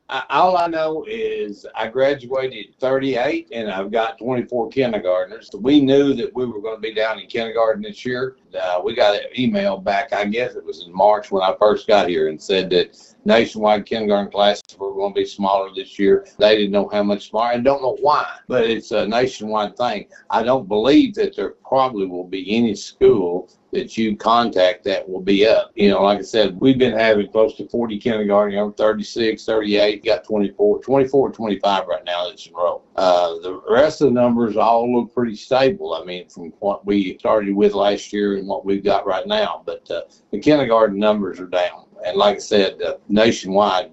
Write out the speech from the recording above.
All I know is I graduated 38 and I've got 24 kindergartners. We knew that we were going to be down in kindergarten this year. We got an email back, I guess it was in March when I first got here, and said that nationwide kindergarten classes were going to be smaller this year. They didn't know how much smaller and don't know why, but it's a nationwide thing. I don't believe that there probably will be any school that you contact that will be up. You know, like I said, we've been having close to 40 kindergarten. I'm 36, 38, got 24, 25 right now that's enrolled. The rest of the numbers all look pretty stable. I mean, from what we started with last year and what we've got right now. But the kindergarten numbers are down. And like I said, nationwide,